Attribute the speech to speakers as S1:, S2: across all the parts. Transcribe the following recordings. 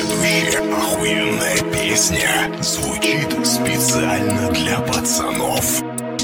S1: Следующая охуенная песня звучит специально для пацанов.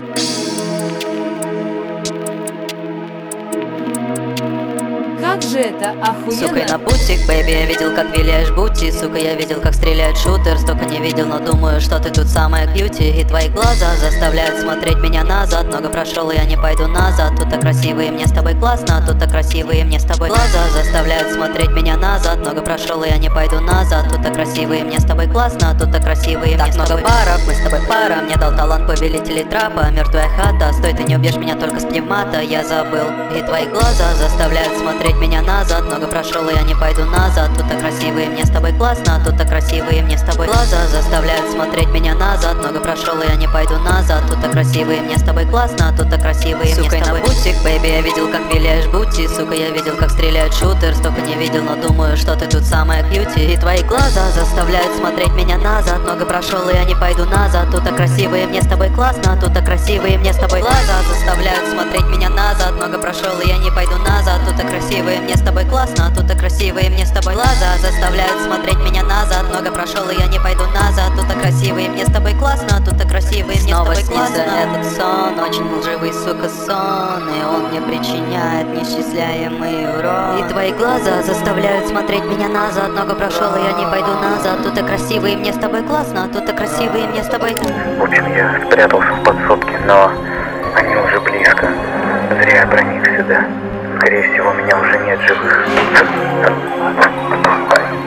S2: Как же это охуенно.
S3: Сука, на бутик, бэйби, я видел, как виляешь бути. Сука, я видел, как стреляет шутер. Столько не видел, но думаю, что ты тут самая кьюти. И твои глаза заставляют смотреть меня назад. Много прошел, и я не пойду назад. Тут так красиво, и мне с тобой классно. Тут так красиво, и мне с тобой. Глаза заставляют смотреть меня назад. Много прошел, и я не пойду назад. Тут так красиво, и мне с тобой классно. Тут так красиво, и мне с тобой. Паров, мы с тобой пара. Мне дал талант повелителей трапа. Мертвая хата, стой, ты не убьешь меня только с пневмата. Я забыл. И твои глаза заставляют смотреть меня назад. Много прошел, и я не пойду назад. Тут так красиво, и мне с тобой классно. Тут так красиво, и мне с тобой. Глаза заставляют смотреть меня назад. Много прошел, и я не пойду назад. Тут так красиво, и мне с тобой классно. Тут так красиво, и мне с тобой. На бутик, бэйби, я видел, как виляешь бути. Сука, я видел, как стреляет шутер. Столько не видел, но думаю, что ты тут самая кьюти. И твои глаза заставляют смотреть меня назад. Много прошел, и я не пойду назад. Тут так красиво, и мне с тобой классно. Тут так красиво, и мне с тобой. Глаза заставляют смотреть меня назад. Много прошел, и я не пойду назад. Тут так красиво, и мне с тобой классно. Тут так красиво, и мне с тобой. Глаза заставляют смотреть меня назад. Много прошел, и я не пойду назад. Тут так красиво, и мне с тобой классно. Тут так красиво, и мне с тобой классно. Этот сон, очень лживый, сука, сон. И он мне причиняет неисчисляемый урон. И твои глаза заставляют смотреть меня назад. Много прошел, и я не пойду назад. Тут так красиво, и мне с тобой классно. Тут так красиво, и мне с тобой.
S4: В общем, я спрятался в подсобке, но они уже близко. Зря я проник сюда. Скорее всего, меня уже нет живых.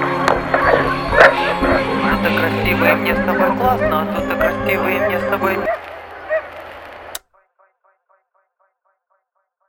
S5: Тут так красиво, и мне с тобой классно. Тут так красиво, и мне с тобой.